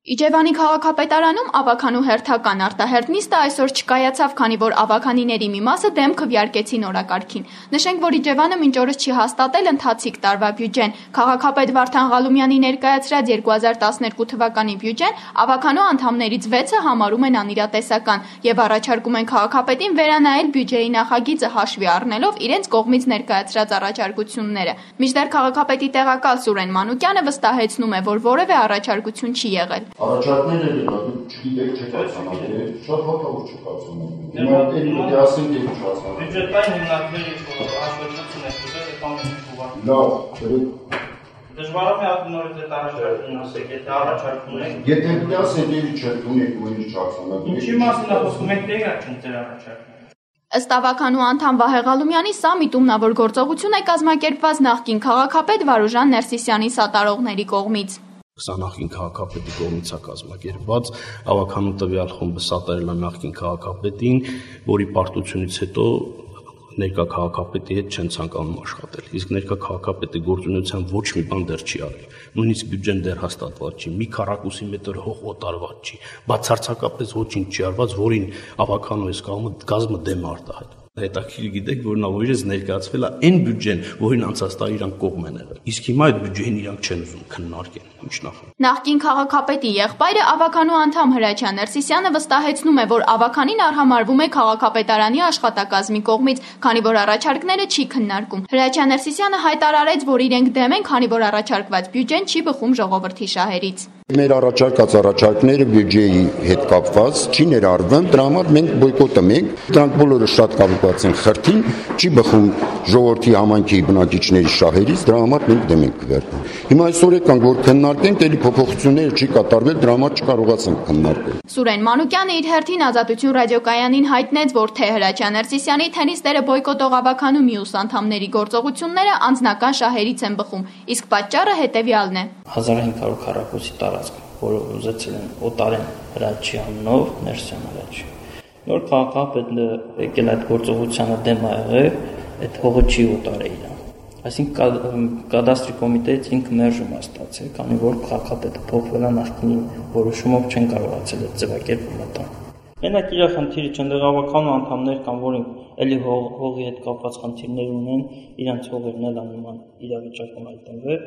Իջևանի քաղաքապետարանում ավագանու հերթական արտահերթ նիստը այսօր չկայացավ, քանի որ ավագանիների մի մասը դեմ քվեարկեցին օրակարգին։ Նշենք, որ Իջևանը մինչ օրս չի հաստատել ընթացիկ տարվա բյուջեն։ Քաղաքապետ Վարդան Ղալումյանի ներկայացրած 2012 թվականի բյուջեն ավագանու անդամներից 6-ը համարում են անիրատեսական եւ առաջարկում են քաղաքապետին վերանայել բյուջեի նախագիծը հաշվի առնելով իրենց կողմից ներկայացրած առաջարկությունները։ Մինչդեռ քաղաքապետի տեղակալ Սուրեն Մանուկյանը վստահեցնում է, որ որևէ առաջարկություն չի եղել։ Առաջարկները դուք չգիտեք, չեք հասկանալի, շատ հոգավոր չեք ասում։ Հիմա դե ասենք դե չհասկանալի։ Բյուջետային հիմնարկների հաշվետվություն է դուք կանոնի փոխանցում։ Լավ, դժվարում է ակնորդ այդ առաջարկումն ասեք, եթե առաջարկում եք։ Եթե դե ասենք դե չեք ունեք ու ինչ չհասկանալի։ Ինչի մասին է խոսում, եք դե չեն ձեր առաջարկում։ Ըստ ավագանու անդամ Վահե Ղալումյանի սա միտումնավոր գործողություն է կազմակերպված նախկին քաղաքապետ Վարուժան Ներսիսյանի սատարողների կողմից։ Սա նախկին քաղաքապետի կողմից է կազմակերպված, ավագանու տվյալ խումբը սատարել է նախկին քաղաքապետին, որի պարտությունից հետո ներկա քաղաքապետի հետ չեն ցանկանում աշխատել։ Իսկ ներկա քաղաքապետի գործունեության ոչ մի բան դեռ չի արել։ Նույնիսկ բյուջեն դեռ հաստատված չի, մի քառակուսի մետր հող օտարված չի, բացարձակապես ոչինչ չի արված, որին ավագանու այս կազմը դեմ արտահայտ։ Հետաքրքիր գիտեք, որ նա օրից ներկայացվել է այն բյուջեն, որին անցած տարի իրանք կողմ են եղել։ Իսկ հիմա այդ բյուջեին իրանք չեն ուզում քննարկել, ինչ նախ։ Նախկին քաղաքապետի եղբայրը ավագանու անդամ Հրաչյա Ներսիսյանը վստահեցնում է, որ ավագանին արհամարվում է քաղաքապետարանի աշխատակազմի կողմից, քանի որ առաջարկները չի քննարկում։ Հրաչյա Ներսիսյանը հայտարարեց, որ իրենք դեմ են, քանի որ առաջարկված բյուջեն չի բխում ժողովրդի շահերից։ Մեր առաջարկած առաջարկները բյուջեի հետ կապված չի ներառվում, դրա համար մենք բոյկոտում ենք, դրանք բոլորը շատ կապված են խրթին, չի բխում ժողովրդի համայնքի բնակիչների շահերից, դրա համար մենք դեմ ենք քվեարկում։ Հիմա այսօր եկանք, որ քննարկենք, դեպի փոփոխությունները չի կատարվել, դրա համար չկարողացանք քննարկել։ Սուրեն Մանուկյանը իր հերթին Ազատություն ռադիոկայանին հայտնեց, որ թե Հրաչյա Ներսիսյանի, թե նիստերը բոյկոտող ավագանու մյուս անդամների գործողությունները անձնական շահերից են բխում, իսկ պատճառը հետևյալն է։ 1500 քառակուսի տարածք, որը ուզեցել են օտարեն Հրաչյա անունով, Ներսիսյան Հրաչյա։ Նոր քաղաքապետը եկել այդ գործողությանը դեմ ա եղել, այդ հողը չի օտարել իրան։ Այսինքն կադաստրի կոմիտեից ինքը մերժում է ստացել, քանի որ քաղաքապետը փոխվել է նախկինի որոշումով չեն կարողացել այդ ձևակերպումը տալ։ Մենակ իր խնդիրը չնդեղ ավագանու անդամներ կան, որոնք էլի հողի հետ կապված խնդիրներ ունեն, իրանց հողերն էլ աննման իրավիճակում հայտնվել,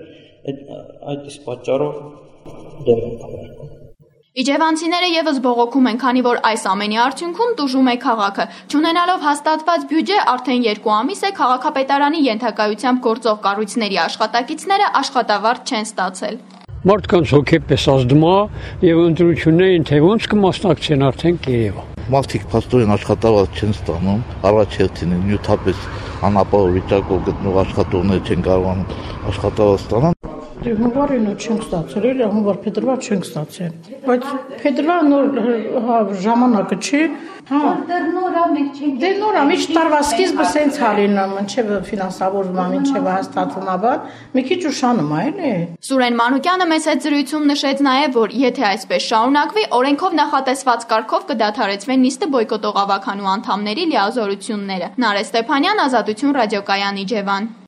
այդ իսկ պատճառով դեմ են քվեարկում։ Իջևանցիները եւս բողոքում են, քանի որ այս ամենի արդյունքում տուժում է քաղաքը։ Չունենալով հաստատված բյուջե արդեն 2 ամիս է քաղաքապետարանի ենթակայությամբ գործող կառույցների աշխատակիցները աշխատավարձ չեն ստացել։ Մարդկանց հոգեպես ազդում է եւ ընտրություններին թե ոնց կմասնակցեն արդեն կերեվա։ Մարդիկ փաստորեն աշխատավարձ չեն ստանում, առաջ հերթին նյութապես անապահով վիճակով գտնող աշխատողներ չեն կարողանում աշխատավարձ ստանալ։ Հունվարին չենք ստացել, էլի հունվար փետրվար չենք ստացել, բայց փետրվար նոր ժամանակը չի, դեռ նորա մենք չենք։ Դե նորա միշտ տարվա սկիզբը սենց հալին մինչև ֆինանսավորվում է, մինչև հաստատվում է, բան, մի քիչ ուշանում է, էլի։ Սուրեն Մանուկյանը մեծ հետ զրույցում նշեց նաև, որ եթե այսպես շարունակվի, օրենքով նախատեսված կարգով կդադարեցվեն նիստը բոյկոտող ավագանու անդամների լիազորությունները։ Նարէ Ստեփանյան, Ազատություն ռադիոկայան, Իջևան։